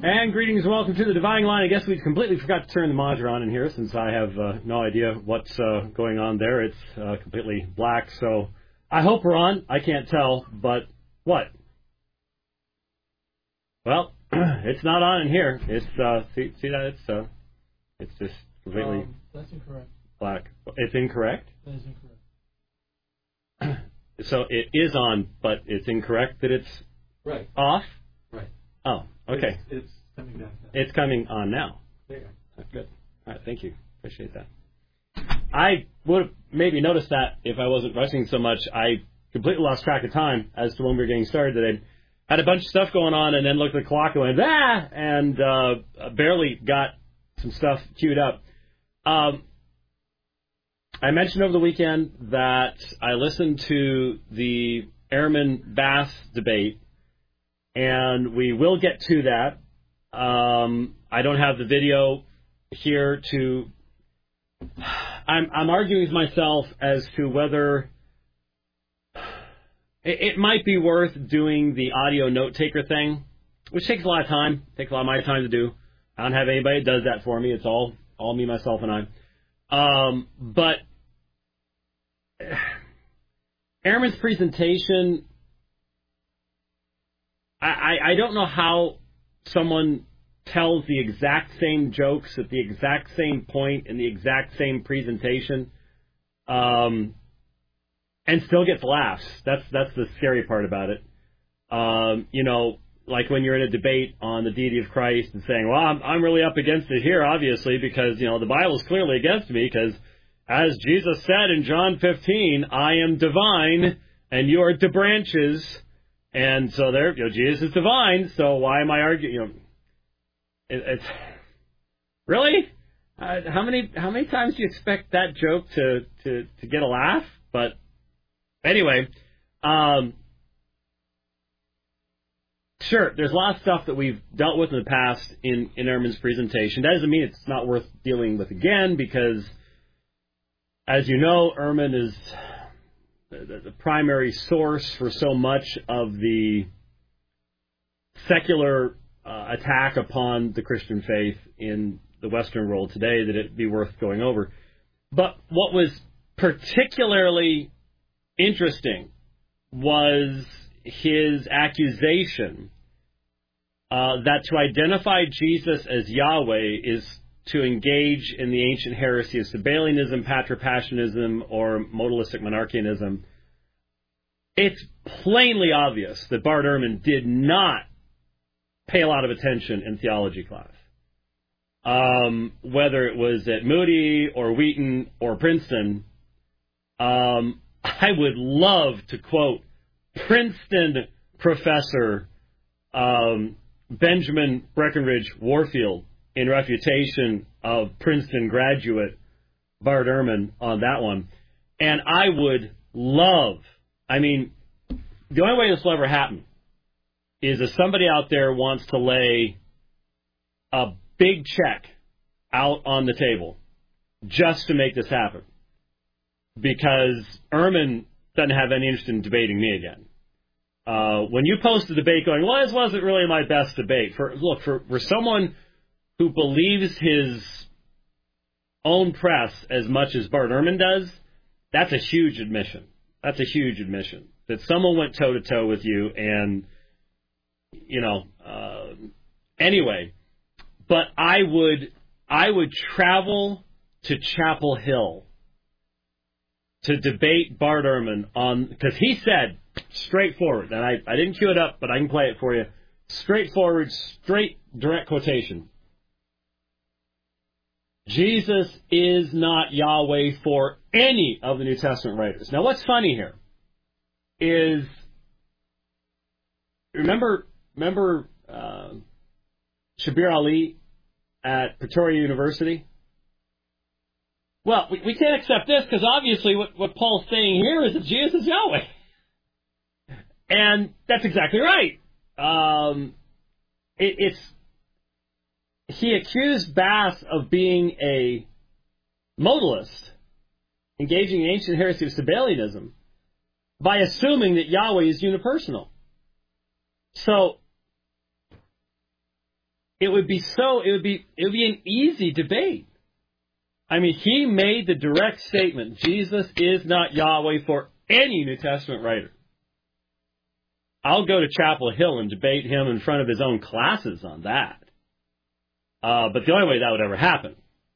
And greetings and welcome to the Dividing Line. I guess we completely forgot to turn the monitor on in here since I have no idea what's going on there. It's completely black, so I hope we're on. I can't tell, but what? Well, it's not on in here. It's see that it's just completely that's incorrect. Black. It's incorrect? That is incorrect. So it is on, but it's incorrect that it's right off? Right. Oh, okay. It's coming back now. It's coming on now. There you go. Good. All right, thank you. Appreciate that. I would have maybe noticed that if I wasn't rushing so much. I completely lost track of time as to when we were getting started today. Had a bunch of stuff going on and then looked at the clock and went, and barely got some stuff queued up. I mentioned over the weekend that I listened to the Ehrman-Bass debate, and we will get to that. I don't have the video here to... I'm arguing with myself as to whether it might be worth doing the audio note-taker thing, which takes a lot of time, takes a lot of my time to do. I don't have anybody that does that for me. It's all me, myself, and I. But Ehrman's presentation, I don't know how someone tells the exact same jokes at the exact same point in the exact same presentation, and still gets laughs. That's the scary part about it. Like when you're in a debate on the deity of Christ and saying, well, I'm really up against it here, obviously, because, the Bible is clearly against me, because as Jesus said in John 15, I am divine and you are the branches. And so there, Jesus is divine, so why am I arguing? It's really? How many times do you expect that joke to get a laugh? But anyway, sure, there's a lot of stuff that we've dealt with in the past in Ehrman's presentation. That doesn't mean it's not worth dealing with again, because, as you know, Ehrman is the primary source for so much of the secular attack upon the Christian faith in the Western world today that it'd be worth going over. But what was particularly interesting was his accusation that to identify Jesus as Yahweh is to engage in the ancient heresy of Sabellianism, Patripassianism, or modalistic monarchianism. It's plainly obvious that Bart Ehrman did not pay a lot of attention in theology class. Whether it was at Moody or Wheaton or Princeton, I would love to quote Princeton professor Benjamin Breckinridge Warfield in refutation of Princeton graduate Bart Ehrman on that one. And I would love, the only way this will ever happen is if somebody out there wants to lay a big check out on the table just to make this happen. Because Ehrman doesn't have any interest in debating me again. When you post a debate going, well, this wasn't really my best debate. For someone who believes his own press as much as Bart Ehrman does, that's a huge admission. That's a huge admission. That someone went toe-to-toe with you and, anyway. But I would travel to Chapel Hill to debate Bart Ehrman because he said, straightforward, and I didn't cue it up, but I can play it for you. Straightforward, straight, direct quotation. Jesus is not Yahweh for any of the New Testament writers. Now, what's funny here is, remember Shabir Ali at Pretoria University? Well, we can't accept this because obviously what Paul's saying here is that Jesus is Yahweh. And that's exactly right. He accused Bass of being a modalist, engaging in ancient heresy of Sabellianism, by assuming that Yahweh is unipersonal. So, it would be an easy debate. I mean, he made the direct statement, Jesus is not Yahweh for any New Testament writer. I'll go to Chapel Hill and debate him in front of his own classes on that. But the only way that would ever happen,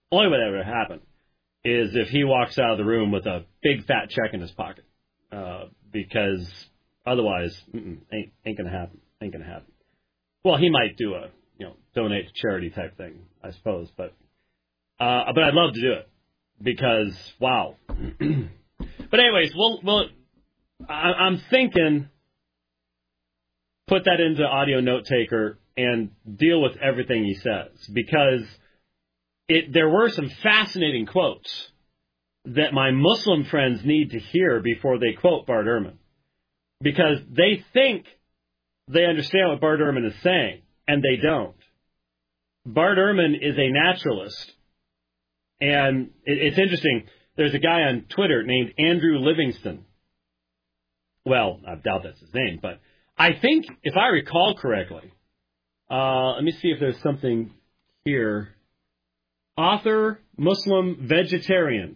is if he walks out of the room with a big fat check in his pocket. Because otherwise, ain't gonna happen. Well, he might do a, donate to charity type thing, I suppose. But I'd love to do it because, wow. But anyways, I'm thinking, put that into audio note taker and deal with everything he says, because there were some fascinating quotes that my Muslim friends need to hear before they quote Bart Ehrman, because they think they understand what Bart Ehrman is saying, and they don't. Bart Ehrman is a naturalist, and it's interesting. There's a guy on Twitter named Andrew Livingston. Well, I doubt that's his name, but I think, if I recall correctly, let me see if there's something here. Author, Muslim, vegetarian.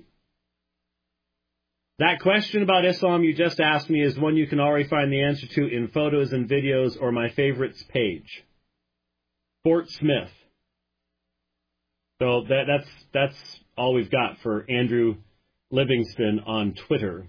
That question about Islam you just asked me is one you can already find the answer to in photos and videos or my favorites page. Fort Smith. So that's all we've got for Andrew Livingston on Twitter.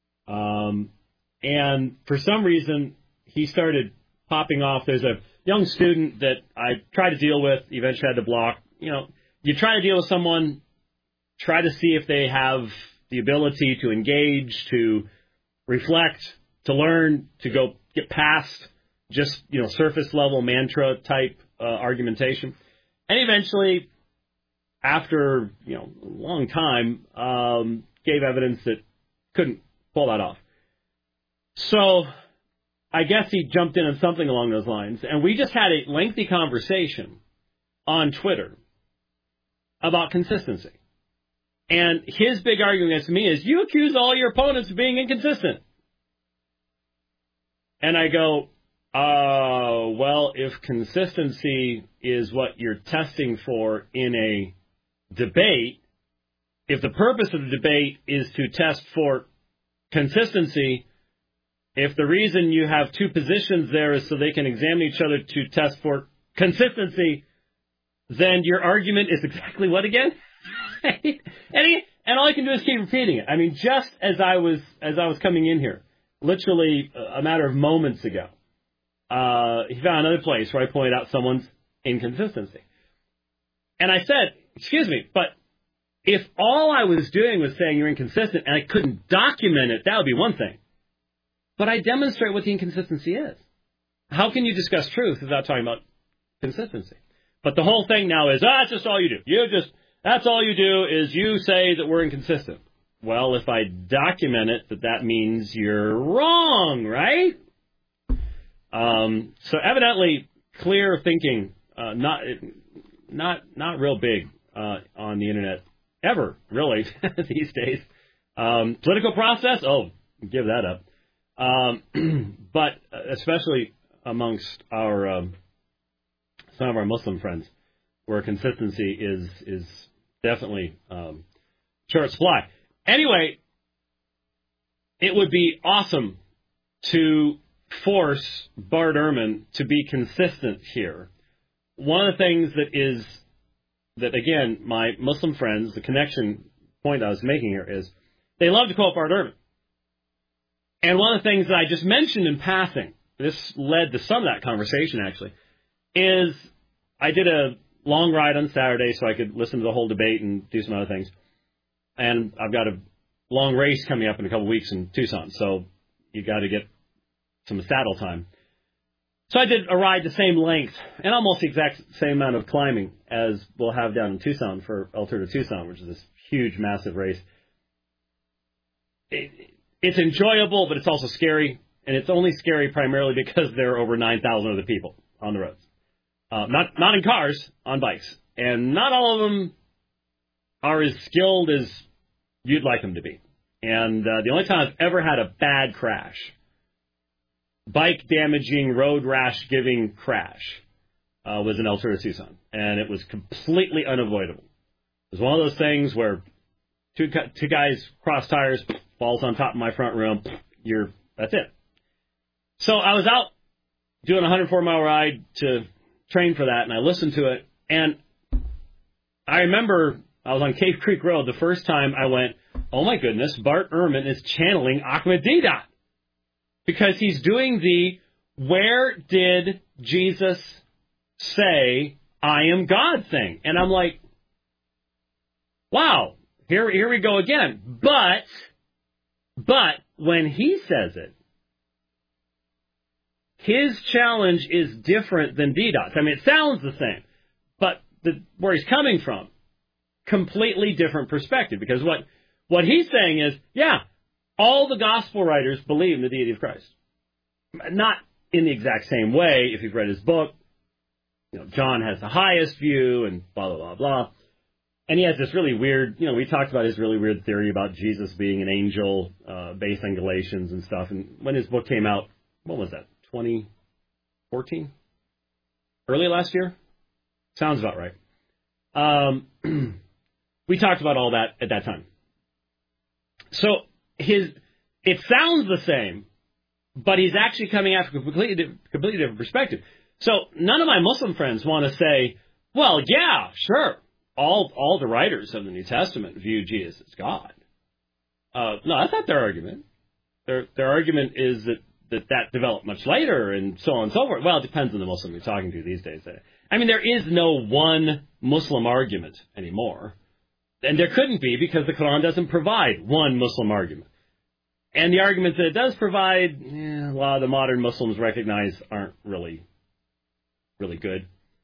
And for some reason, he started popping off. There's a young student that I tried to deal with, eventually had to block. You try to deal with someone, try to see if they have the ability to engage, to reflect, to learn, to go get past just, surface level mantra type argumentation. And eventually, after, a long time, gave evidence that couldn't pull that off. So I guess he jumped in on something along those lines. And we just had a lengthy conversation on Twitter about consistency. And his big argument against me is, you accuse all your opponents of being inconsistent. And I go, well, if consistency is what you're testing for in a debate, if the purpose of the debate is to test for consistency, if the reason you have two positions there is so they can examine each other to test for consistency, then your argument is exactly what again? And all I can do is keep repeating it. I mean, just as I was coming in here, literally a matter of moments ago, he found another place where I pointed out someone's inconsistency. And I said, excuse me, but if all I was doing was saying you're inconsistent and I couldn't document it, that would be one thing. But I demonstrate what the inconsistency is. How can you discuss truth without talking about consistency? But the whole thing now is, that's just all you do. That's all you do is you say that we're inconsistent. Well, if I document it, that means you're wrong, right? So evidently, clear thinking, not real big on the internet ever, really, these days. Political process, give that up. But especially amongst some of our Muslim friends, where consistency is definitely short supply. Anyway, it would be awesome to force Bart Ehrman to be consistent here. One of the things that again, my Muslim friends, the connection point I was making here is they love to quote Bart Ehrman. And one of the things that I just mentioned in passing, this led to some of that conversation actually, is I did a long ride on Saturday so I could listen to the whole debate and do some other things. And I've got a long race coming up in a couple of weeks in Tucson, so you got to get some saddle time. So I did a ride the same length and almost the exact same amount of climbing as we'll have down in Tucson for El Tour de Tucson, which is this huge, massive race. It's enjoyable, but it's also scary, and it's only scary primarily because there are over 9,000 other people on the roads. Not in cars, on bikes. And not all of them are as skilled as you'd like them to be. And the only time I've ever had a bad crash, bike damaging, road rash giving crash, was in Altura, Tucson, and it was completely unavoidable. It was one of those things where two guys cross tires, falls on top of my front room, that's it. So I was out doing a 104-mile ride to train for that, and I listened to it, and I remember I was on Cave Creek Road the first time I went, oh my goodness, Bart Ehrman is channeling Ahmadiyya. Because he's doing the, where did Jesus say, I am God thing? And I'm like, wow, here we go again. But when he says it, his challenge is different than DDOT's. I mean, it sounds the same, but where he's coming from, completely different perspective. Because what he's saying is, yeah, all the gospel writers believe in the deity of Christ. Not in the exact same way. If you've read his book, John has the highest view and blah, blah, blah, blah. And he has this really weird, we talked about his really weird theory about Jesus being an angel based on Galatians and stuff. And when his book came out, what was that, 2014? Early last year? Sounds about right. We talked about all that at that time. So it sounds the same, but he's actually coming at it from a completely different perspective. So none of my Muslim friends want to say, well, yeah, sure. All the writers of the New Testament view Jesus as God. No, that's not their argument. Their argument is that developed much later and so on and so forth. Well, it depends on the Muslim you're talking to these days. I mean, there is no one Muslim argument anymore. And there couldn't be because the Quran doesn't provide one Muslim argument. And the arguments that it does provide, a lot of the modern Muslims recognize aren't really good.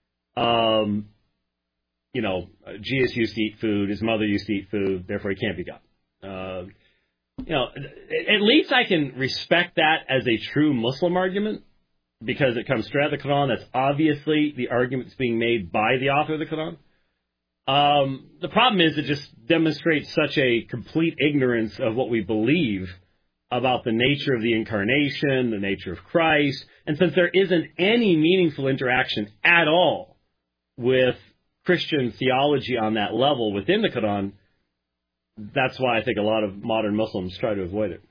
Jesus used to eat food. His mother used to eat food. Therefore, he can't be God. At least I can respect that as a true Muslim argument because it comes straight out of the Quran. That's obviously the argument that's being made by the author of the Quran. The problem is it just demonstrates such a complete ignorance of what we believe about the nature of the incarnation, the nature of Christ. And since there isn't any meaningful interaction at all with Christian theology on that level within the Quran, that's why I think a lot of modern Muslims try to avoid it.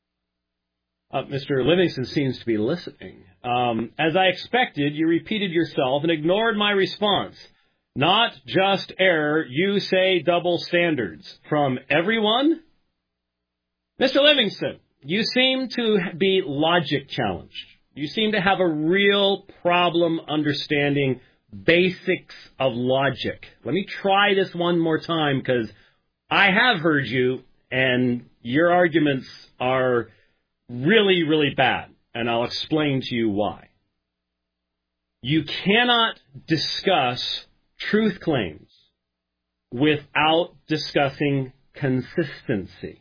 Mr. Livingston seems to be listening. As I expected, you repeated yourself and ignored my response. Not just error, you say double standards. From everyone? Mr. Livingston, you seem to be logic challenged. You seem to have a real problem understanding basics of logic. Let me try this one more time because I have heard you and your arguments are really, really bad. And I'll explain to you why. You cannot discuss truth claims without discussing consistency.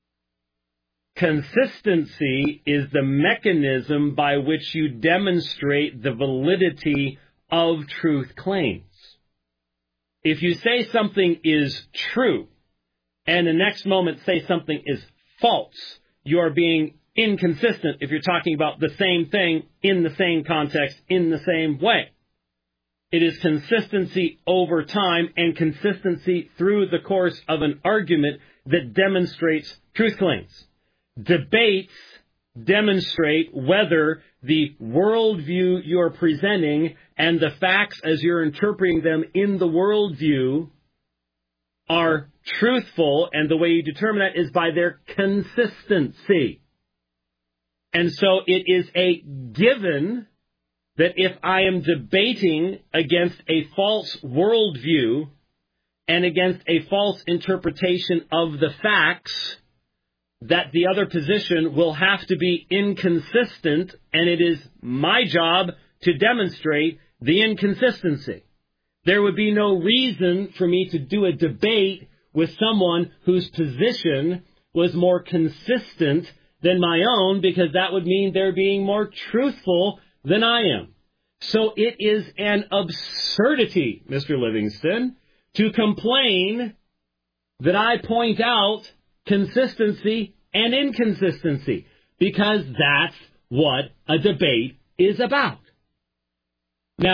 Consistency is the mechanism by which you demonstrate the validity of truth claims. If you say something is true and the next moment say something is false, you are being inconsistent if you're talking about the same thing in the same context in the same way. It is consistency over time and consistency through the course of an argument that demonstrates truth claims. Debates demonstrate whether the worldview you're presenting and the facts as you're interpreting them in the worldview are truthful, and the way you determine that is by their consistency. And so it is a given that if I am debating against a false worldview and against a false interpretation of the facts, that the other position will have to be inconsistent, and it is my job to demonstrate the inconsistency. There would be no reason for me to do a debate with someone whose position was more consistent than my own, because that would mean they're being more truthful than I am. So it is an absurdity, Mr. Livingston, to complain that I point out consistency and inconsistency, because that's what a debate is about. Now,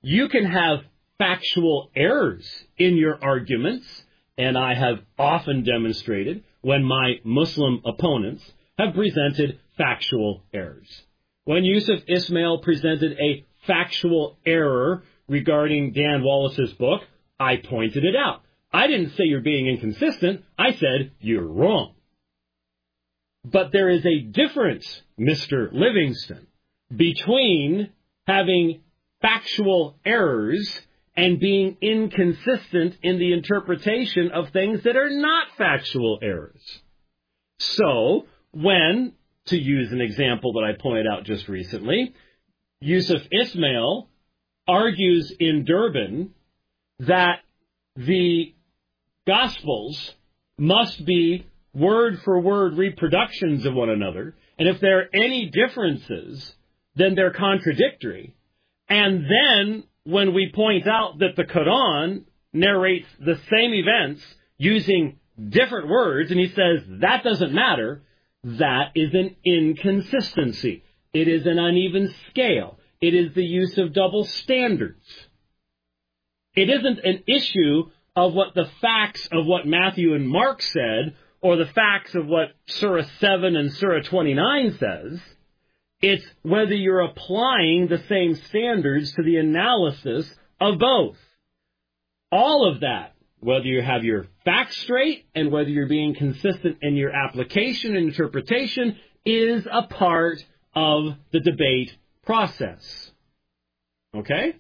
you can have factual errors in your arguments, and I have often demonstrated when my Muslim opponents have presented factual errors. When Yusuf Ismail presented a factual error regarding Dan Wallace's book, I pointed it out. I didn't say you're being inconsistent. I said you're wrong. But there is a difference, Mr. Livingston, between having factual errors and being inconsistent in the interpretation of things that are not factual errors. So, when, to use an example that I pointed out just recently, Yusuf Ismail argues in Durban that the Gospels must be word-for-word reproductions of one another, and if there are any differences, then they're contradictory. And then, when we point out that the Quran narrates the same events using different words, and he says that doesn't matter, that is an inconsistency. It is an uneven scale. It is the use of double standards. It isn't an issue of what the facts of what Matthew and Mark said, or the facts of what Surah 7 and Surah 29 says. It's whether you're applying the same standards to the analysis of both. All of that, whether you have your facts straight and whether you're being consistent in your application and interpretation, is a part of the debate process. Okay?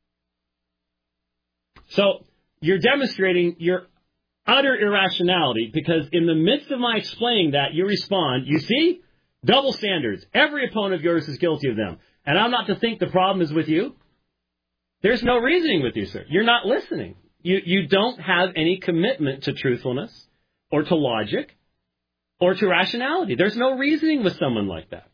So, you're demonstrating your utter irrationality because in the midst of my explaining that, you respond, you see? Double standards. Every opponent of yours is guilty of them. And I'm not to think the problem is with you. There's no reasoning with you, sir. You're not listening. You don't have any commitment to truthfulness or to logic or to rationality. There's no reasoning with someone like that.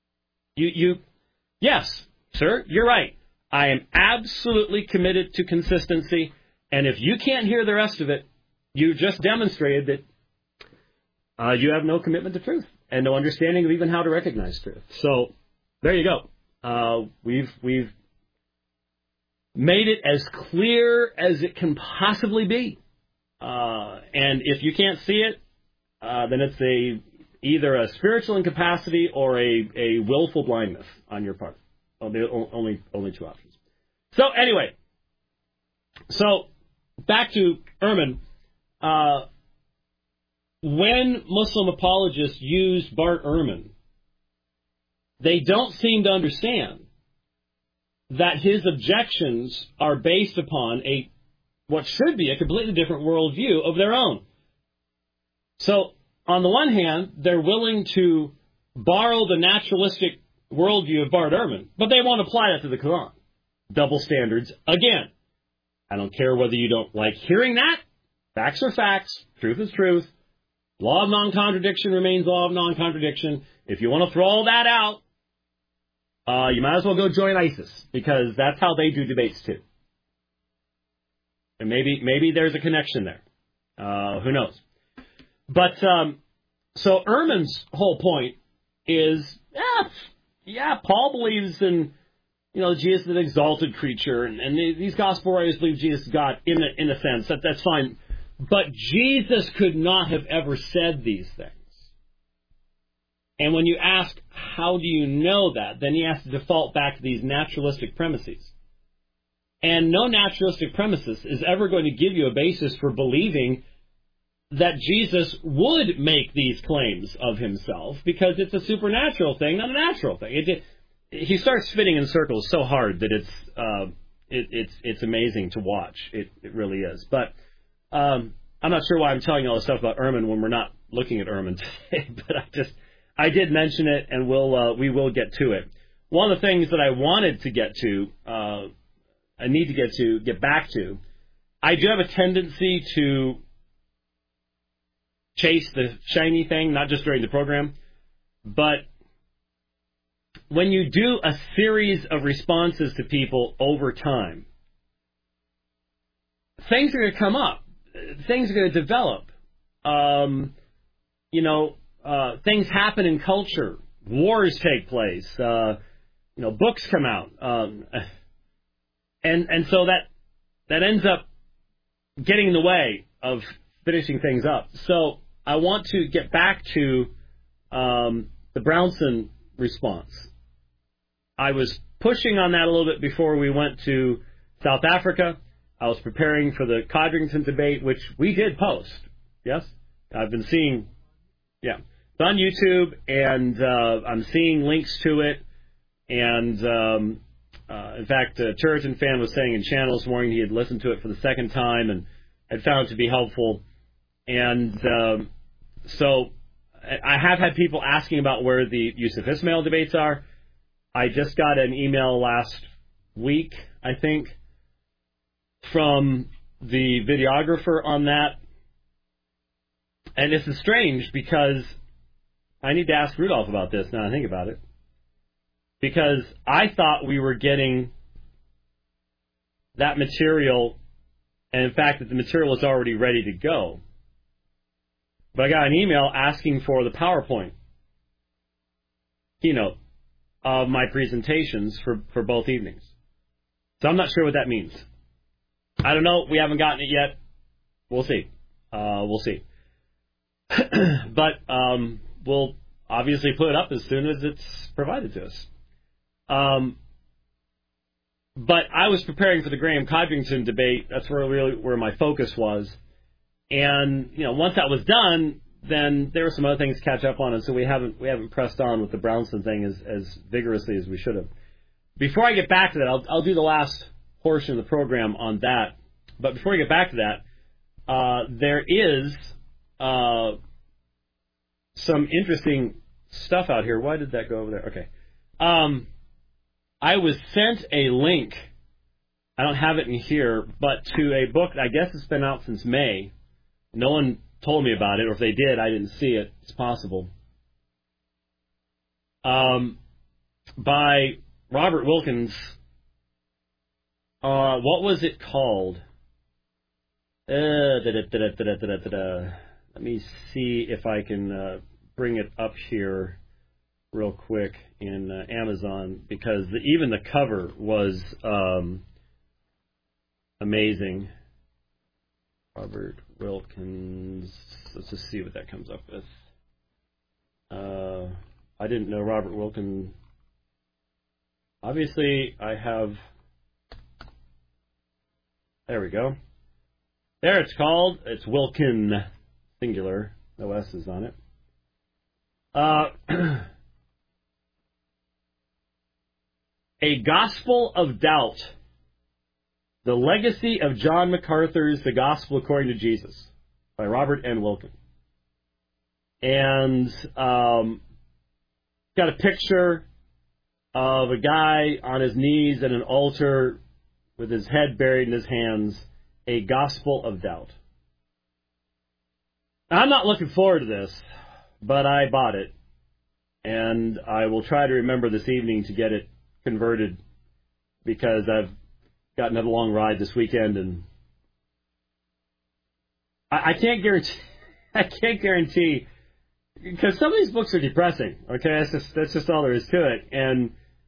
Yes, sir, you're right. I am absolutely committed to consistency. And if you can't hear the rest of it, you just demonstrated that you have no commitment to truth and no understanding of even how to recognize truth. So there you go. We've made it as clear as it can possibly be. And if you can't see it, then it's either a spiritual incapacity or a willful blindness on your part. Only two options. So anyway, back to Ehrman. When Muslim apologists use Bart Ehrman, they don't seem to understand that his objections are based upon what should be a completely different worldview of their own. So, on the one hand, they're willing to borrow the naturalistic worldview of Bart Ehrman, but they won't apply that to the Quran. Double standards again. I don't care whether you don't like hearing that. Facts are facts. Truth is truth. Law of non-contradiction remains law of non-contradiction. If you want to throw all that out, you might as well go join ISIS, because that's how they do debates too. And maybe there's a connection there. Who knows? But so Ehrman's whole point is, Paul believes in, Jesus is an exalted creature, and these gospel writers believe Jesus is God in a sense. That's fine. But Jesus could not have ever said these things. And when you ask, how do you know that? Then he has to default back to these naturalistic premises. And no naturalistic premises is ever going to give you a basis for believing that Jesus would make these claims of himself, because it's a supernatural thing, not a natural thing. He starts spinning in circles so hard that it's amazing to watch. It really is. But I'm not sure why I'm telling you all this stuff about Ehrman when we're not looking at Ehrman today. But I did mention it, and we will get to it. One of the things that I wanted to get to, I need to get back to. I do have a tendency to chase the shiny thing, not just during the program, but when you do a series of responses to people over time, things are going to come up. Things are going to develop. Things happen in culture. Wars take place. Books come out. And so that ends up getting in the way of finishing things up. So I want to get back to the Brownson response. I was pushing on that a little bit before we went to South Africa. I was preparing for the Codrington debate, which we did post. Yes? I've been seeing, yeah. It's on YouTube, and I'm seeing links to it. And, in fact, a Churiton fan was saying in channel this morning he had listened to it for the second time and had found it to be helpful. And so I have had people asking about where the Yusuf Ismail debates are. I just got an email last week, I think, from the videographer on that. And this is strange because I need to ask Rudolph about this now I think about it. Because I thought we were getting that material, and in fact that the material was already ready to go. But I got an email asking for the PowerPoint keynote of my presentations for both evenings. So I'm not sure what that means. I don't know. We haven't gotten it yet. We'll see. We'll see. But we'll obviously put it up as soon as it's provided to us. But I was preparing for the Graham Codrington debate. That's where my focus was. And, once that was done, then there were some other things to catch up on, and so we haven't pressed on with the Brownson thing as vigorously as we should have. Before I get back to that, I'll do the last portion of the program on that. But before I get back to that, there is some interesting stuff out here. Why did that go over there? Okay. I was sent a link, I don't have it in here, but to a book, I guess it's been out since May. No one told me about it, or if they did, I didn't see it. It's possible. By Robert Wilkins. What was it called? Let me see if I can bring it up here real quick in Amazon, because even the cover was amazing. Robert Wilkins. Let's just see what that comes up with. I didn't know Robert Wilkins. Obviously, I have. There we go. There it's called. It's Wilkin, singular. No S's on it. A Gospel of Doubt. The Legacy of John MacArthur's The Gospel According to Jesus by Robert N. Wilkin. And got a picture of a guy on his knees at an altar with his head buried in his hands. A Gospel of Doubt. I'm not looking forward to this, but I bought it. And I will try to remember this evening to get it converted, because I've got another long ride this weekend, and I can't guarantee, because some of these books are depressing. Okay, that's just all there is to it. And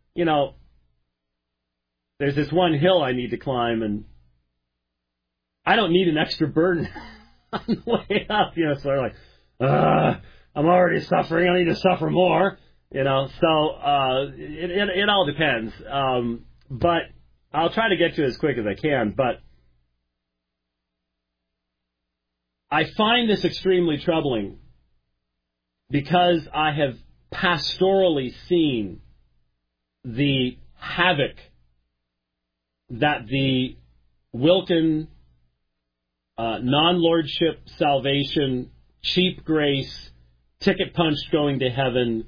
there's this one hill I need to climb, and I don't need an extra burden on the way up. So I'm like, I'm already suffering. I need to suffer more. So it all depends. But I'll try to get to it as quick as I can. But I find this extremely troubling because I have pastorally seen the havoc that the Wilkin non-lordship salvation, cheap grace, ticket punch going to heaven,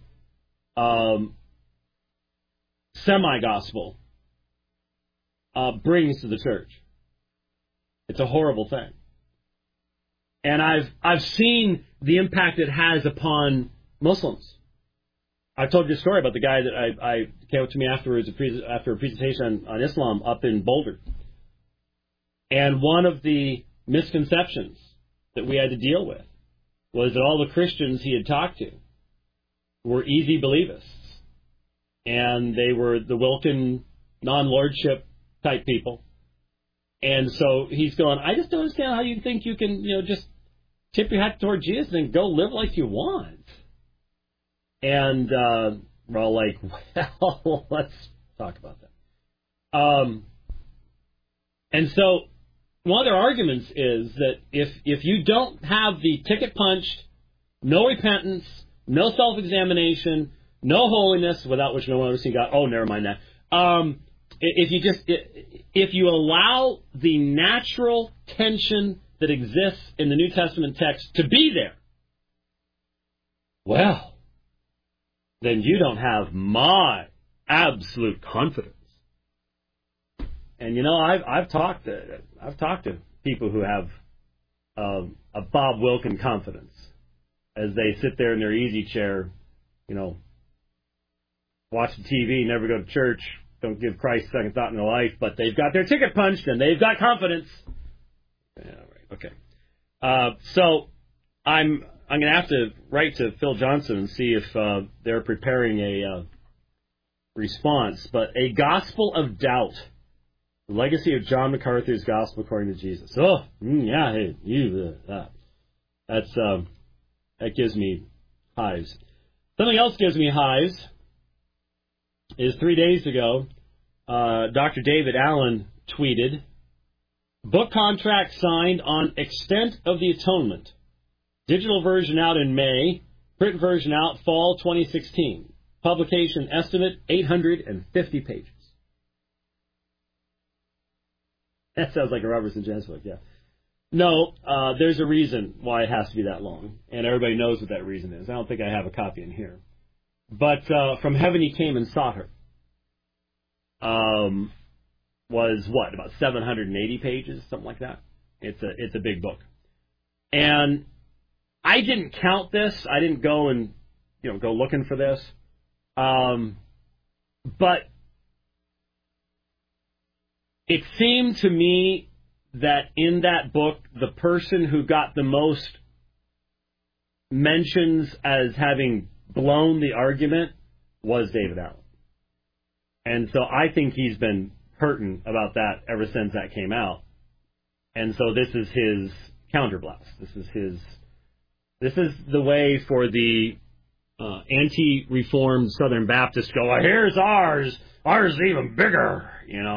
semi-gospel brings to the church. It's a horrible thing. And I've seen the impact it has upon Muslims. I've told you a story about the guy that I came up to me afterwards, after a presentation on Islam up in Boulder. And one of the misconceptions that we had to deal with was that all the Christians he had talked to were easy believists. And they were the Wilkin non-lordship type people. And so he's going, I just don't understand how you think you can, just tip your hat toward Jesus and go live like you want. And we're all like, well, let's talk about that. And so one of their arguments is that if you don't have the ticket punched, no repentance, no self-examination, no holiness, without which no one ever seen God. Oh, never mind that. If you allow the natural tension that exists in the New Testament text to be there, well, then you don't have my absolute confidence. And I've talked to people who have a Bob Wilkin confidence as they sit there in their easy chair, watching TV, never go to church, don't give Christ second thought in their life, but they've got their ticket punched and they've got confidence. Yeah, right. Okay. So I'm going to have to write to Phil Johnson and see if they're preparing a response. But a gospel of doubt, the legacy of John MacArthur's gospel according to Jesus. Oh, yeah, hey, that gives me hives. Something else gives me hives is 3 days ago, Dr. David Allen tweeted, book contract signed on Extent of the Atonement. Digital version out in May, print version out fall 2016. Publication estimate 850 pages. That sounds like a Robertson Jens book, yeah. No, there's a reason why it has to be that long, and everybody knows what that reason is. I don't think I have a copy in here. But From Heaven He Came and Sought Her was what, about 780 pages, something like that. It's a big book, and I didn't count this. I didn't go and go looking for this, but it seemed to me that in that book, the person who got the most mentions as having blown the argument was David Allen. And so I think he's been hurting about that ever since that came out. And so this is his counterblast. This is the way for the anti-reformed Southern Baptists to go, well, here's ours. Ours is even bigger,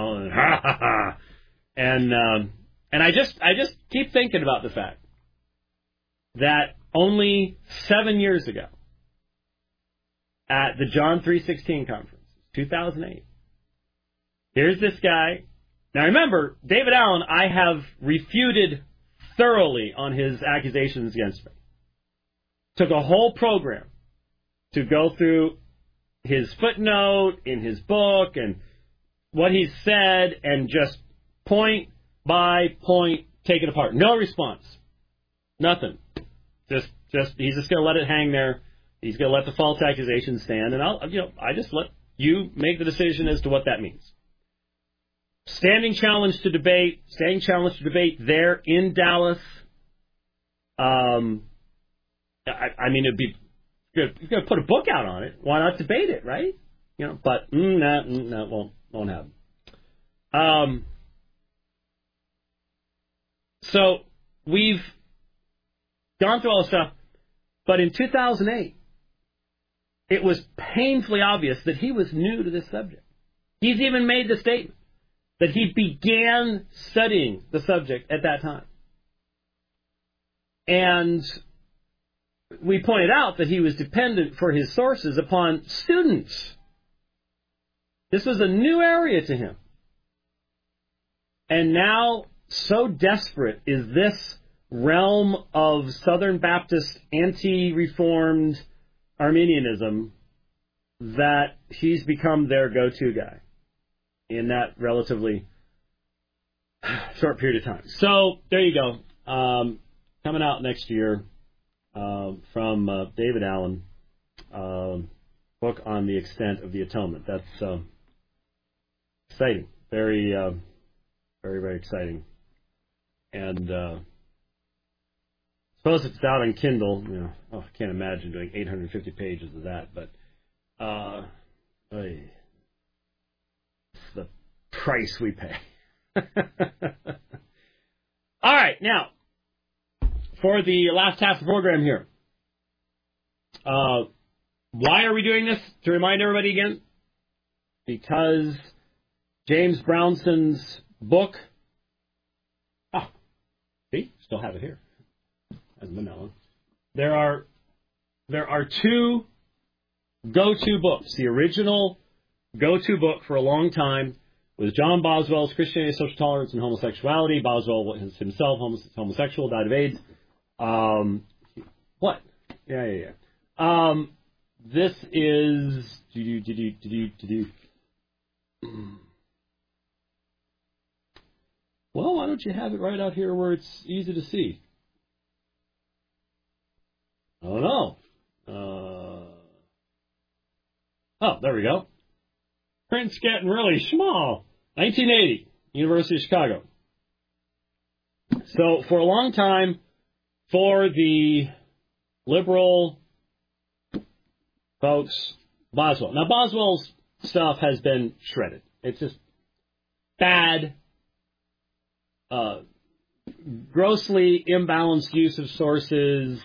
and I just keep thinking about the fact that only 7 years ago, at the John 3:16 conference, 2008, here's this guy. Now remember, David Allen, I have refuted thoroughly on his accusations against me. Took a whole program to go through his footnote in his book and what he said and just point by point take it apart. No response. Nothing. Just he's just going to let it hang there. He's going to let the false accusations stand, and I just let you make the decision as to what that means. Standing challenge to debate there in Dallas. I mean, it'd be good. You're going to put a book out on it. Why not debate it, right? But that won't happen. So we've gone through all this stuff, but in 2008, it was painfully obvious that he was new to this subject. He's even made the statement that he began studying the subject at that time. And we pointed out that he was dependent for his sources upon students. This was a new area to him. And now, so desperate is this realm of Southern Baptist anti-reformed Arminianism that he's become their go-to guy in that relatively short period of time. So there you go. Coming out next year from David Allen, book on the extent of the atonement. That's exciting. Very, very, very exciting. And suppose it's out on Kindle. I can't imagine doing 850 pages of that. But it's the price we pay. All right, now, for the last half of the program here, why are we doing this? To remind everybody again, because James Brownson's book, see, still have it here. Hasn't been that long. There are two go-to books. The original go-to book for a long time was John Boswell's Christianity, Social Tolerance, and Homosexuality. Boswell was himself homosexual, died of AIDS. What? Yeah. This is... Well, why don't you have it right out here where it's easy to see? I don't know. There we go. Print's getting really small. 1980, University of Chicago. So for a long time, for the liberal folks, Boswell. Now, Boswell's stuff has been shredded. It's just bad, grossly imbalanced use of sources,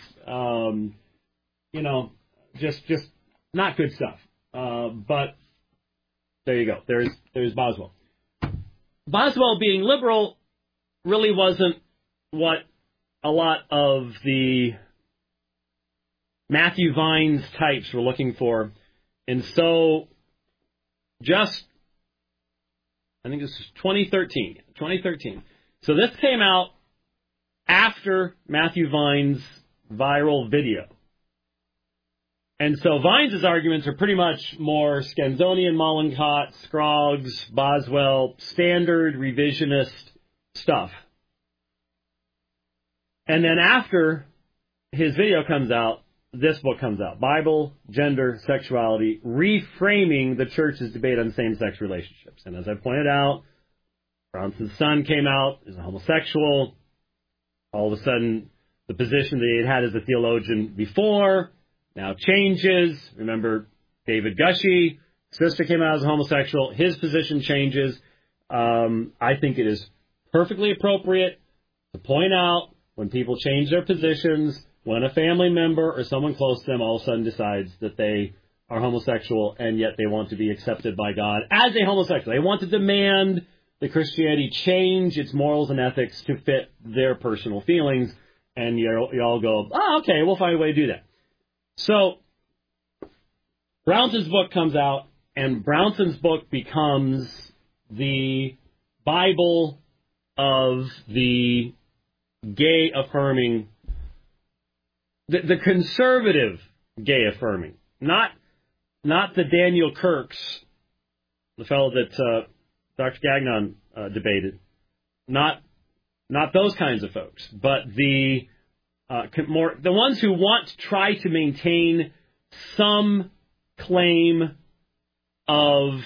just not good stuff. But there you go. There's Boswell. Boswell being liberal really wasn't what a lot of the Matthew Vines types were looking for. And so I think this is 2013. So this came out after Matthew Vines' viral video. And so Vines' arguments are pretty much more Scanzonian, Mollenkott, Scroggs, Boswell, standard revisionist stuff. And then after his video comes out, this book comes out, Bible, Gender, Sexuality, Reframing the Church's Debate on Same-Sex Relationships. And as I pointed out, Brownson's son came out as a homosexual. All of a sudden, the position that he had as a theologian before now changes. Remember, David Gushee, sister came out as a homosexual. His position changes. I think it is perfectly appropriate to point out when people change their positions, when a family member or someone close to them all of a sudden decides that they are homosexual and yet they want to be accepted by God as a homosexual. They want to demand that Christianity change its morals and ethics to fit their personal feelings. And you all go, okay, we'll find a way to do that. So Brownson's book comes out, and Brownson's book becomes the Bible of the gay affirming, the conservative gay affirming, not the Daniel Kirks, the fellow that Dr. Gagnon debated, not those kinds of folks, but the ones who want to try to maintain some claim of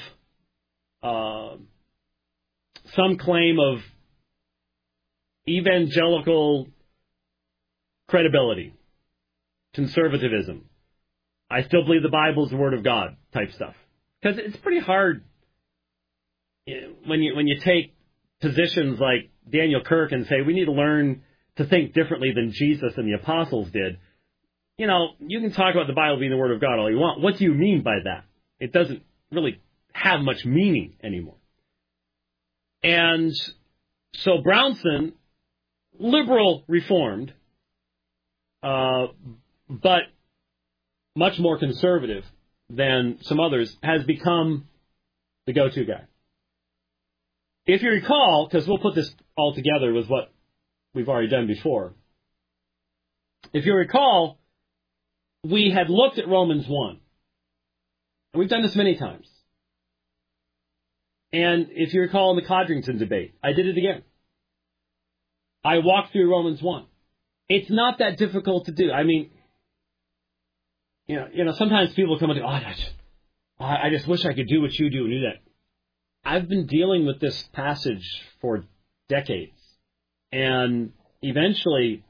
evangelical credibility, conservatism. I still believe the Bible is the Word of God type stuff, because it's pretty hard when you take positions like Daniel Kirk and say we need to learn to think differently than Jesus and the apostles did. You can talk about the Bible being the Word of God all you want. What do you mean by that? It doesn't really have much meaning anymore. And so Brownson, liberal reformed, but much more conservative than some others, has become the go-to guy. If you recall, because we'll put this all together with what we've already done before. If you recall, we had looked at Romans 1. And we've done this many times. And if you recall in the Codrington debate, I did it again. I walked through Romans 1. It's not that difficult to do. I mean, sometimes people come and go, I just wish I could do what you do and do that. I've been dealing with this passage for decades. And eventually,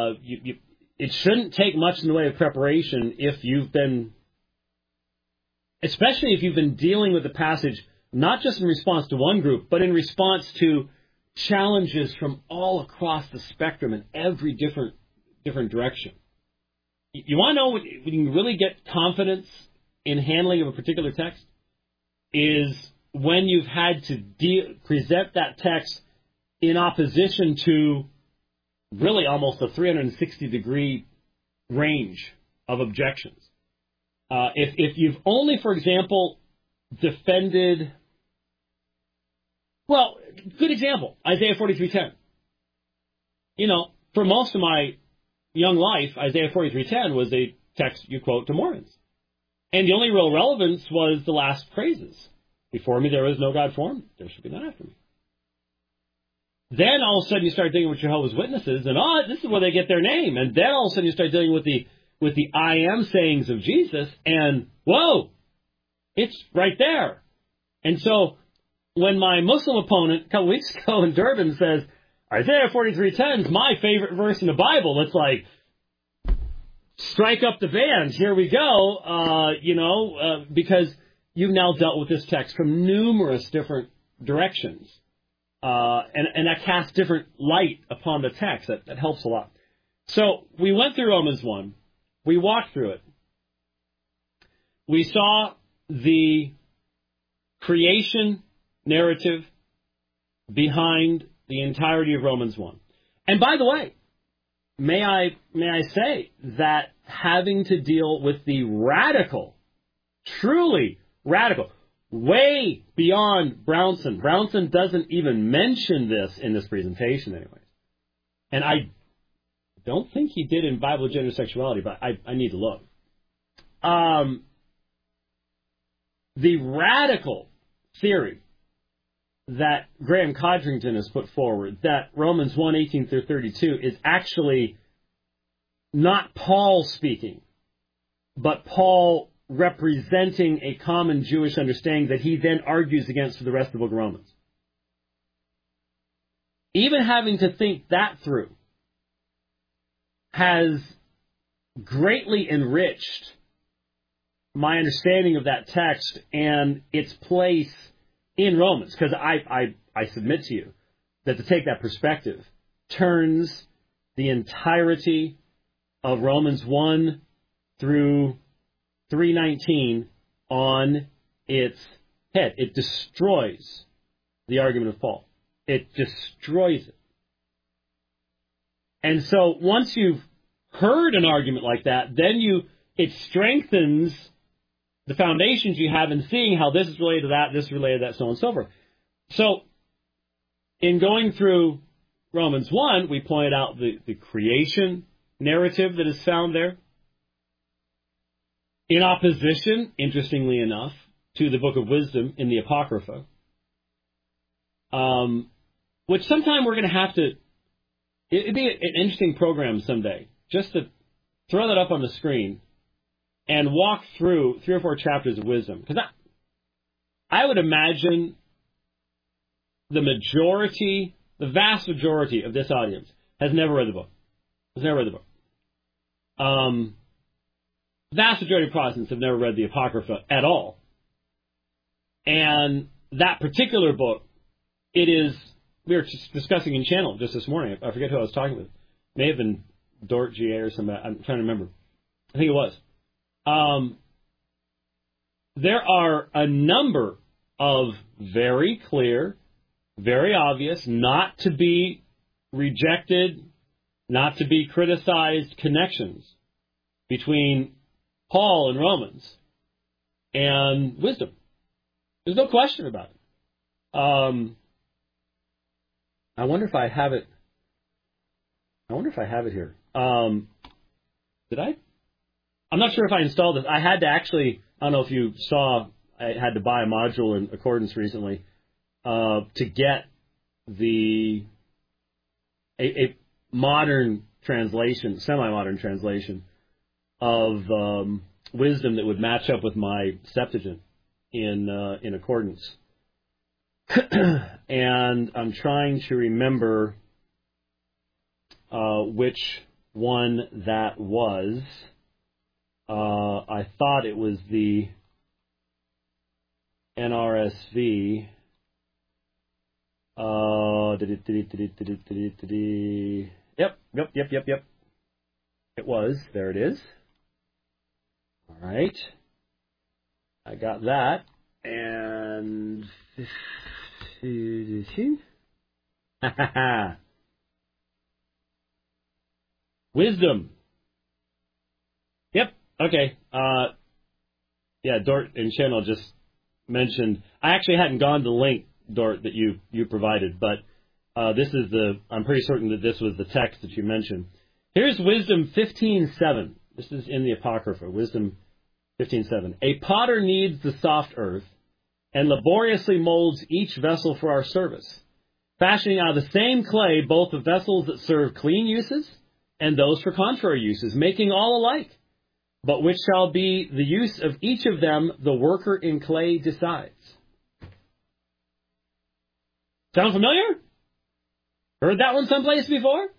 it shouldn't take much in the way of preparation if you've been especially if you've been dealing with the passage not just in response to one group, but in response to challenges from all across the spectrum in every different direction. You want to know when you can really get confidence in handling of a particular text? Is when you've had to present that text in opposition to really almost a 360-degree range of objections. If you've only, for example, defended, well, good example, Isaiah 43:10. For most of my young life, Isaiah 43:10 was a text you quote to Mormons. And the only real relevance was the last phrases. Before me there was no God formed, there should be none after me. Then all of a sudden you start dealing with Jehovah's Witnesses, and this is where they get their name. And then all of a sudden you start dealing with the I am sayings of Jesus, and whoa, it's right there. And so when my Muslim opponent a couple weeks ago in Durban says, Isaiah 43:10 is my favorite verse in the Bible, it's like, strike up the band, here we go, because you've now dealt with this text from numerous different directions. And that casts different light upon the text. That helps a lot. So we went through Romans 1. We walked through it. We saw the creation narrative behind the entirety of Romans 1. And by the way, may I say that having to deal with the radical, truly radical, way beyond Brownson. Brownson doesn't even mention this in this presentation anyways. And I don't think he did in Bible Gender Sexuality, but I need to look. The radical theory that Graham Codrington has put forward, that Romans 1:18 through 32 is actually not Paul speaking, but Paul representing a common Jewish understanding that he then argues against for the rest of the book of Romans. Even having to think that through has greatly enriched my understanding of that text and its place in Romans, because I submit to you that to take that perspective turns the entirety of Romans 1 through 3:19 on its head. It destroys the argument of Paul. It destroys it. And so once you've heard an argument like that, then it strengthens the foundations you have in seeing how this is related to that, this is related to that, so on and so forth. So in going through Romans 1, we pointed out the creation narrative that is found there, in opposition, interestingly enough, to the Book of Wisdom in the Apocrypha, which sometime we're going to have to, it'd be an interesting program someday, just to throw that up on the screen and walk through 3 or 4 chapters of wisdom. Because I would imagine the vast majority of this audience has never read the book. Vast majority of Protestants have never read the Apocrypha at all. And that particular book, we were just discussing in channel just this morning. I forget who I was talking with. May have been Dort GA or somebody. I'm trying to remember. I think it was. There are a number of very clear, very obvious, not to be rejected, not to be criticized connections between Paul and Romans and wisdom. There's no question about it. I wonder if I have it. Here. Did I? I'm not sure if I installed it. I had to actually, I don't know if you saw, I had to buy a module in Accordance recently to get a modern translation, semi-modern translation of wisdom that would match up with my Septuagint in Accordance. And I'm trying to remember which one that was. I thought it was the NRSV. Yep. It was. There it is. All right. I got that. And wisdom. Yep. Okay. Yeah, Dort and Channel just mentioned. I actually hadn't gone to the link, Dort, that you provided, but this is I'm pretty certain that this was the text that you mentioned. Here's Wisdom 15:7. This is in the Apocrypha, Wisdom 15:7. A potter kneads the soft earth and laboriously molds each vessel for our service, fashioning out of the same clay both the vessels that serve clean uses and those for contrary uses, making all alike. But which shall be the use of each of them, the worker in clay decides. Sound familiar? Heard that one someplace before?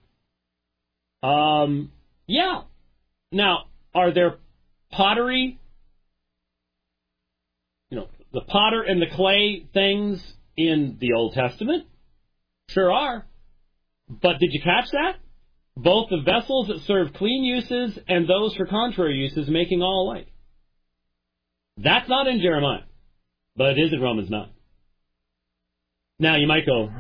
Yeah. Now, are there pottery, the potter and the clay things in the Old Testament? Sure are. But did you catch that? Both the vessels that serve clean uses and those for contrary uses, making all alike. That's not in Jeremiah, but it is in Romans 9. Now, you might go,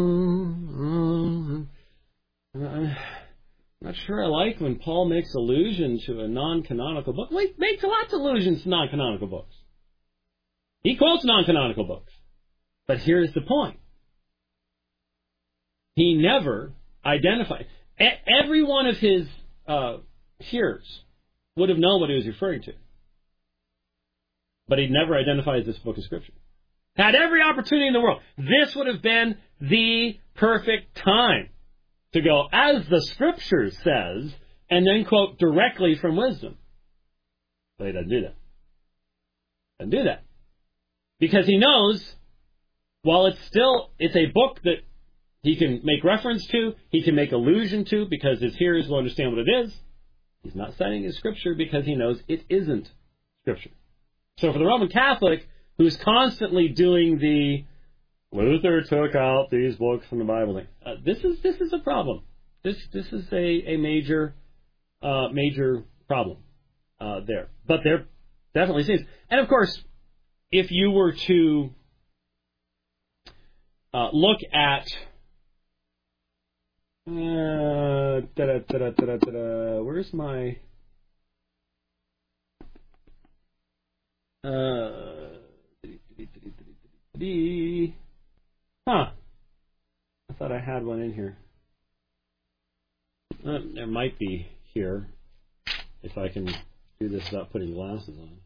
I'm not sure I like when Paul makes allusion to a non-canonical book. Well, he makes lots of allusions to non-canonical books. He quotes non-canonical books. But here's the point. He never identified. Every one of his hearers would have known what he was referring to. But he never identified this book of Scripture. Had every opportunity in the world. This would have been the perfect time to go, as the Scripture says, and then quote directly from wisdom. But he doesn't do that. Doesn't do that. Because he knows, while it's a book that he can make reference to, he can make allusion to, because his hearers will understand what it is, he's not citing his Scripture because he knows it isn't Scripture. So for the Roman Catholic, who's constantly doing the Luther took out these books from the Bible thing, this is a problem. This is a major problem there. But there definitely seems. And of course, if you were to look at where's my I thought I had one in here. There might be here if I can do this without putting glasses on.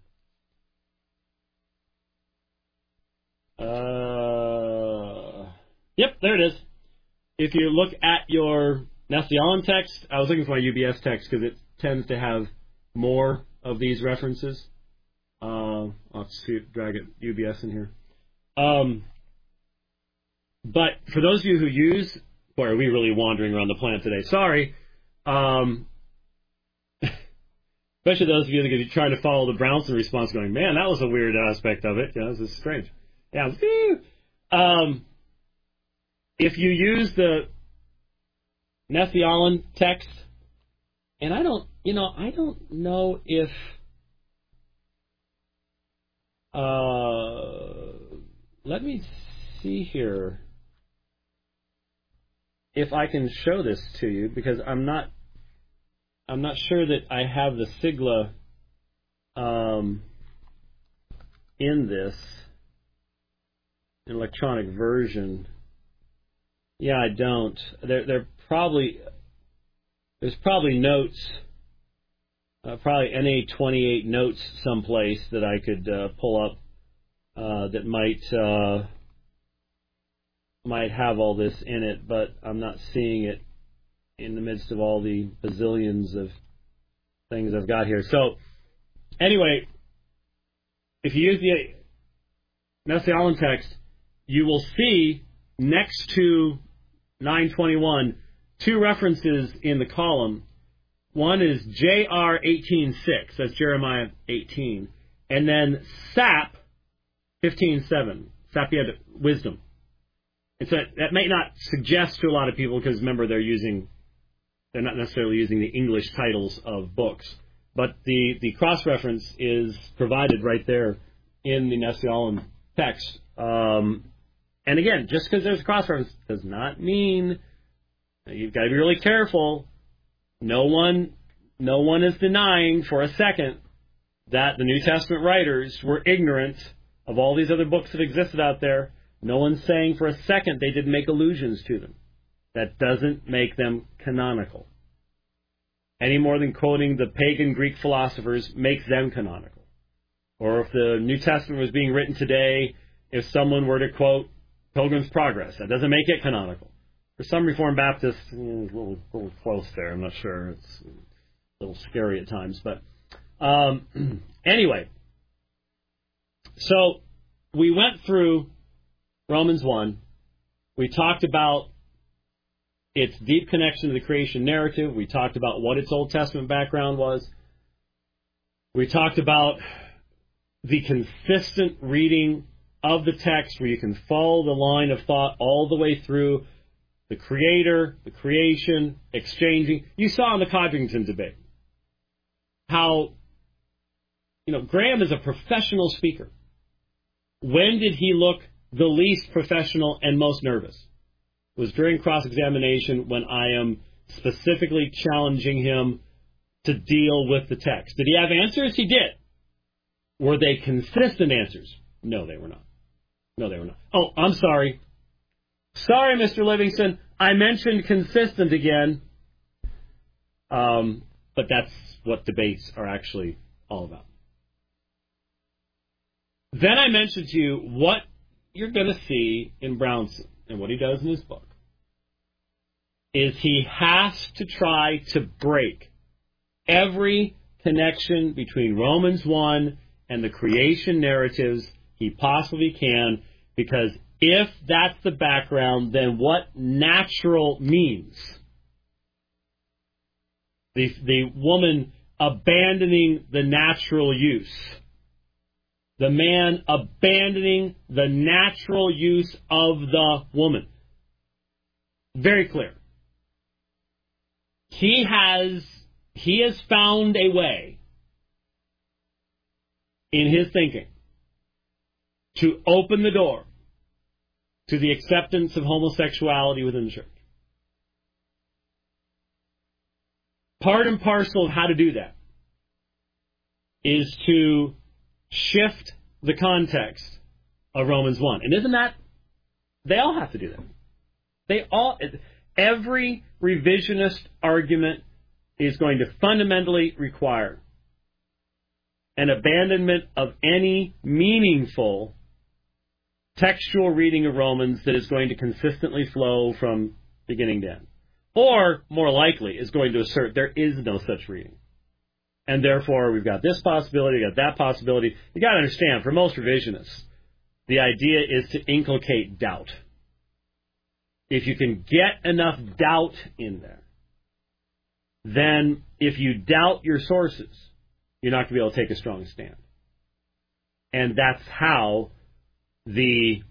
Yep, there it is. If you look at your Nestle-Aland text, I was looking for my UBS text because it tends to have more of these references. I'll drag it UBS in here. But for those of you who use, boy, are we really wandering around the planet today? Sorry. Especially those of you that are trying to follow the Brownson response, going, man, that was a weird aspect of it. This is strange. Yeah. If you use the Nestle-Aland text, and I don't know if let me see here if I can show this to you, because I'm not sure that I have the Sigla in this electronic version. Yeah, I don't. There's probably notes, probably NA28 notes someplace that I could pull up that might have all this in it, but I'm not seeing it in the midst of all the bazillions of things I've got here. So, anyway, if you use the Nestle-Aland text, you will see next to 921 two references in the column. One is JR 18:6, that's Jeremiah 18, and then SAP 15:7, sapient wisdom. And so that may not suggest to a lot of people, because remember they're not necessarily using the English titles of books, but the cross-reference is provided right there in the Nestle-Aland text. And again, just because there's a cross-reference does not mean, you've got to be really careful. No one is denying for a second that the New Testament writers were ignorant of all these other books that existed out there. No one's saying for a second they didn't make allusions to them. That doesn't make them canonical. Any more than quoting the pagan Greek philosophers makes them canonical. Or if the New Testament was being written today, if someone were to quote Pilgrim's Progress, that doesn't make it canonical. For some Reformed Baptists, a little close there. I'm not sure. It's a little scary at times. But anyway, so we went through Romans 1. We talked about its deep connection to the creation narrative. We talked about what its Old Testament background was. We talked about the consistent reading of the text where you can follow the line of thought all the way through the Creator, the creation, exchanging. You saw in the Codrington debate how, Graham is a professional speaker. When did he look the least professional and most nervous? It was during cross-examination when I am specifically challenging him to deal with the text. Did he have answers? He did. Were they consistent answers? No, they were not. Oh, I'm sorry. Sorry, Mr. Livingston. I mentioned consistent again. But that's what debates are actually all about. Then I mentioned to you what you're going to see in Brownson and what he does in his book is he has to try to break every connection between Romans 1 and the creation narratives he possibly can, because if that's the background, then what natural means? The woman abandoning the natural use. The man abandoning the natural use of the woman. Very clear. He has found a way in his thinking to open the door to the acceptance of homosexuality within the church. Part and parcel of how to do that is to shift the context of Romans 1. And isn't that, they all have to do that. Every revisionist argument is going to fundamentally require an abandonment of any meaningful textual reading of Romans that is going to consistently flow from beginning to end. Or, more likely, is going to assert there is no such reading. And therefore, we've got this possibility, we've got that possibility. You've got to understand, for most revisionists, the idea is to inculcate doubt. If you can get enough doubt in there, then if you doubt your sources, you're not going to be able to take a strong stand. And that's how the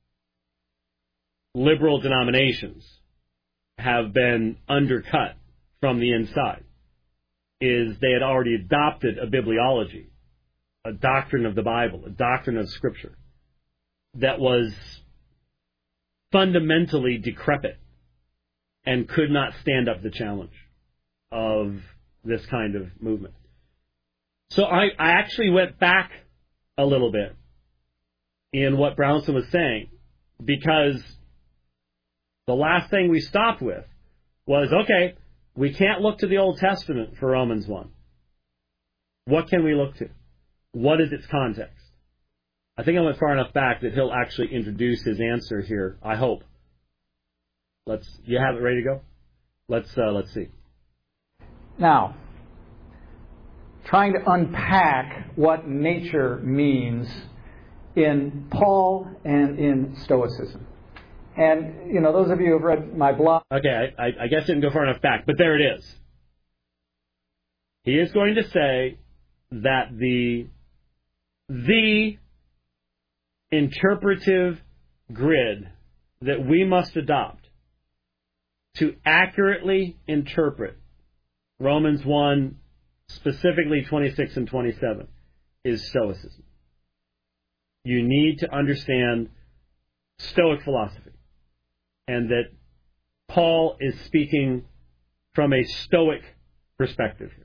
liberal denominations have been undercut from the inside, is they had already adopted a bibliology, a doctrine of the Bible, a doctrine of Scripture that was fundamentally decrepit and could not stand up to the challenge of this kind of movement. So I actually went back a little bit in what Brownson was saying, because the last thing we stopped with was, okay, we can't look to the Old Testament for Romans 1. What can we look to? What is its context? I think I went far enough back that he'll actually introduce his answer here, I hope. You have it ready to go? Let's see. Now, trying to unpack what nature means in Paul and in Stoicism. And, those of you who have read my blog... Okay, I guess I didn't go far enough back, but there it is. He is going to say that the interpretive grid that we must adopt to accurately interpret Romans 1, specifically 26 and 27, is Stoicism. You need to understand Stoic philosophy, and that Paul is speaking from a Stoic perspective here.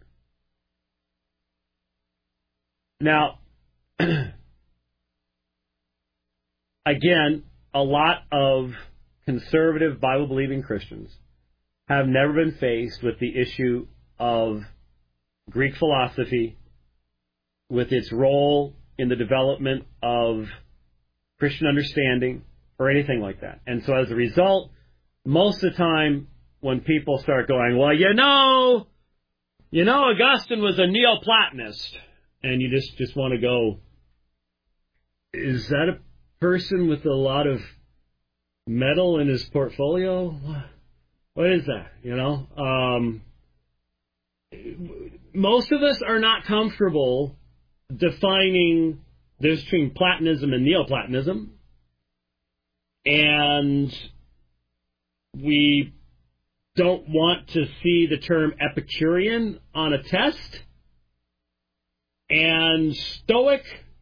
Now, again, a lot of conservative Bible-believing Christians have never been faced with the issue of Greek philosophy, with its role in the development of Christian understanding or anything like that. And so as a result, most of the time when people start going, well, Augustine was a Neoplatonist, and you just want to go, is that a person with a lot of metal in his portfolio? What is that? Most of us are not comfortable defining the difference between Platonism and Neoplatonism, and we don't want to see the term Epicurean on a test. And Stoic,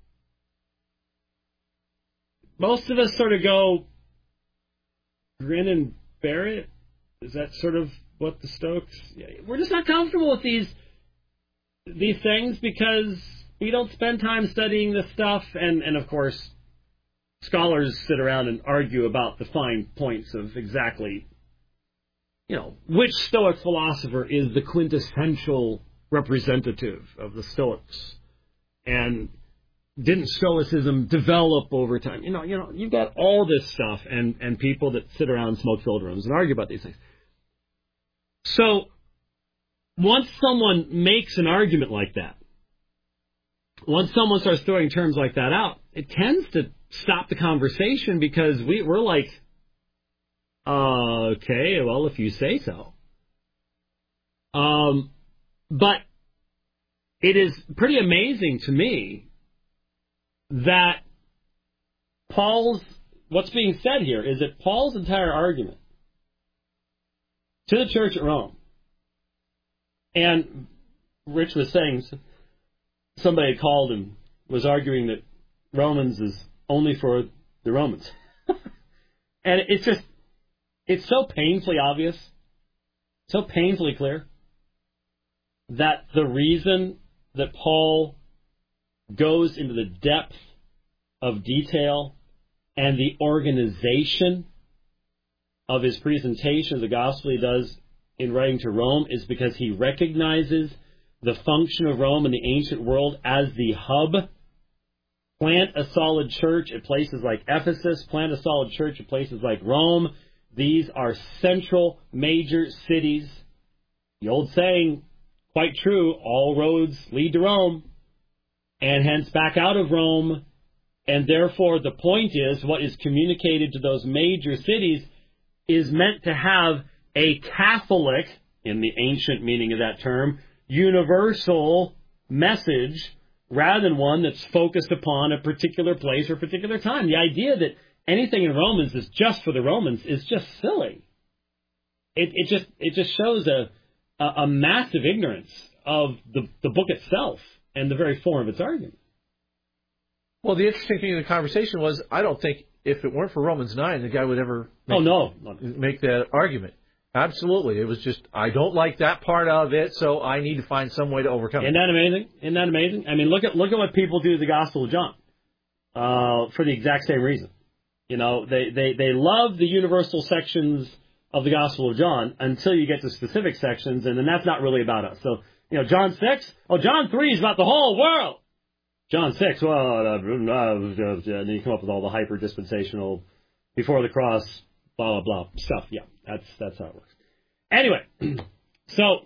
most of us sort of go, grin and bear it. Is that sort of what the Stoics... We're just not comfortable with these things because we don't spend time studying this stuff. And of course, scholars sit around and argue about the fine points of exactly, which Stoic philosopher is the quintessential representative of the Stoics. And didn't Stoicism develop over time? You've got all this stuff and people that sit around in smoke-filled rooms and argue about these things. So once someone makes an argument like that, once someone starts throwing terms like that out, it tends to stop the conversation because we're like, okay, well, if you say so. But it is pretty amazing to me that what's being said here is that Paul's entire argument to the church at Rome, and Rich was saying, somebody had called and was arguing that Romans is only for the Romans. And it's so painfully obvious, so painfully clear, that the reason that Paul goes into the depth of detail and the organization of his presentation of the gospel he does in writing to Rome is because he recognizes the function of Rome in the ancient world as the hub. Plant a solid church at places like Ephesus, plant a solid church at places like Rome. These are central major cities. The old saying, quite true, all roads lead to Rome, and hence back out of Rome. And therefore the point is, what is communicated to those major cities is meant to have a Catholic, in the ancient meaning of that term, universal message, rather than one that's focused upon a particular place or a particular time. The idea that anything in Romans is just for the Romans is just silly. It just shows a massive ignorance of the book itself and the very form of its argument. Well, the interesting thing in the conversation was, I don't think if it weren't for Romans 9, the guy would ever make that argument. Absolutely. It was just, I don't like that part of it, so I need to find some way to overcome it. Isn't that amazing? I mean, look at what people do to the Gospel of John for the exact same reason. They love the universal sections of the Gospel of John until you get to specific sections, and then that's not really about us. So, John 6, John 3 is about the whole world. John 6, and then you come up with all the hyper-dispensational, before the cross, blah, blah, blah stuff. Yeah, that's how it works. Anyway, so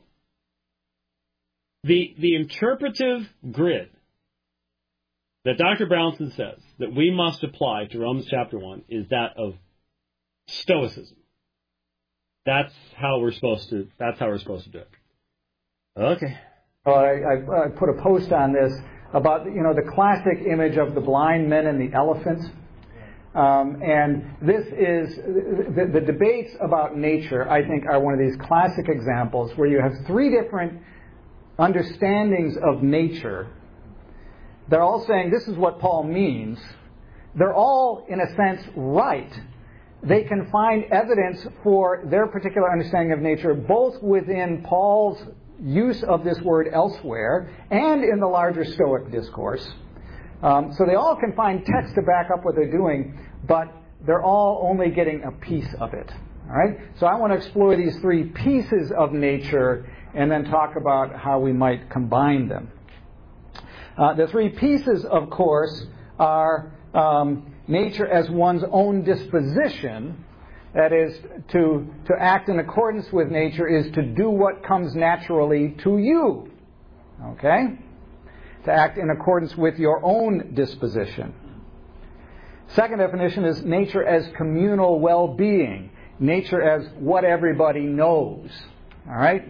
the interpretive grid that Dr. Brownson says that we must apply to Romans chapter 1 is that of Stoicism. That's how we're supposed to do it. Okay. I put a post on this about, the classic image of the blind men and the elephant. And this is, the debates about nature, I think, are one of these classic examples where you have three different understandings of nature. They're all saying this is what Paul means. They're all, in a sense, right. They can find evidence for their particular understanding of nature both within Paul's use of this word elsewhere and in the larger Stoic discourse. So they all can find text to back up what they're doing, but they're all only getting a piece of it. All right? So I want to explore these three pieces of nature and then talk about how we might combine them. The three pieces, of course, are nature as one's own disposition. That is, to act in accordance with nature is to do what comes naturally to you. Okay? To act in accordance with your own disposition. Second definition is nature as communal well-being. Nature as what everybody knows. All right?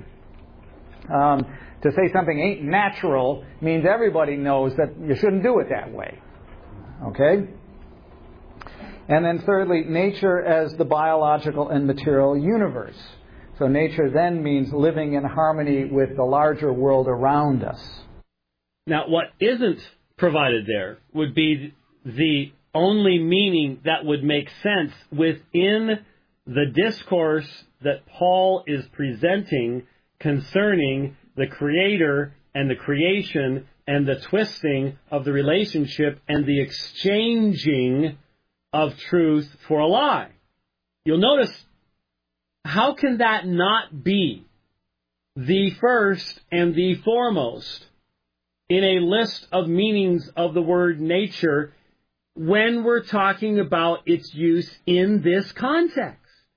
To say something ain't natural means everybody knows that you shouldn't do it that way. Okay? And then thirdly, nature as the biological and material universe. So nature then means living in harmony with the larger world around us. Now, what isn't provided there would be the only meaning that would make sense within the discourse that Paul is presenting concerning the Creator and the creation and the twisting of the relationship and the exchanging of truth for a lie. You'll notice, how can that not be the first and the foremost in a list of meanings of the word nature when we're talking about its use in this context?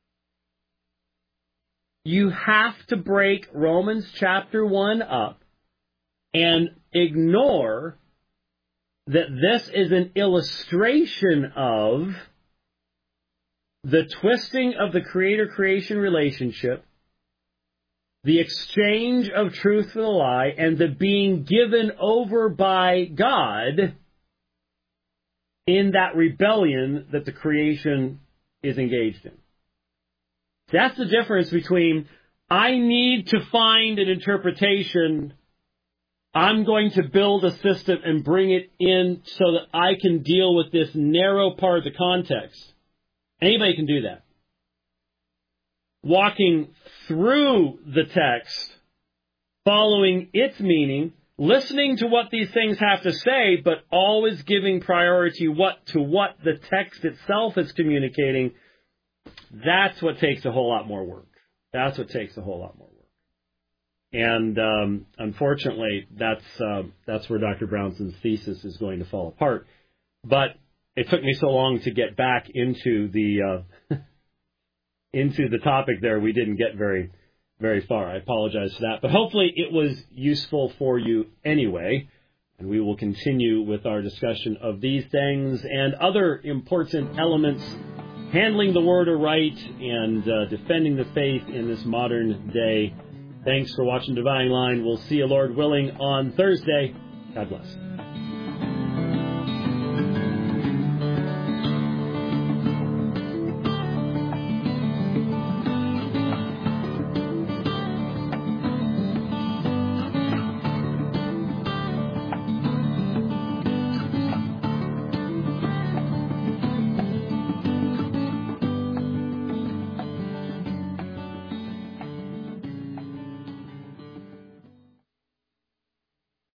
You have to break Romans chapter 1 up and ignore that this is an illustration of the twisting of the creator-creation relationship, the exchange of truth for the lie, and the being given over by God in that rebellion that the creation is engaged in. That's the difference between, I need to find an interpretation, I'm going to build a system and bring it in so that I can deal with this narrow part of the context. Anybody can do that. Walking through the text, following its meaning, listening to what these things have to say, but always giving priority to what the text itself is communicating, that's what takes a whole lot more work. That's what takes a whole lot more work. And unfortunately, that's where Dr. Brownson's thesis is going to fall apart. But it took me so long to get back into the into the topic there. We didn't get very far. I apologize for that. But hopefully it was useful for you anyway. And we will continue with our discussion of these things and other important elements, handling the word aright and defending the faith in this modern day. Thanks for watching Dividing Line. We'll see you, Lord willing, on Thursday. God bless.